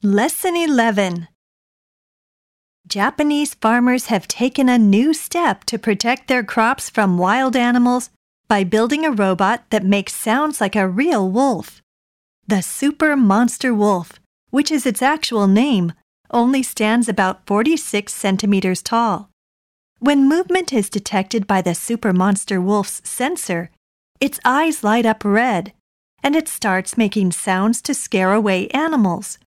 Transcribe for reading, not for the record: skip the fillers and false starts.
Lesson 11. Japanese farmers have taken a new step to protect their crops from wild animals by building a robot that makes sounds like a real wolf. The Super Monster Wolf, which is its actual name, only stands about 46 centimeters tall. When movement is detected by the Super Monster Wolf's sensor, its eyes light up red, and it starts making sounds to scare away animals.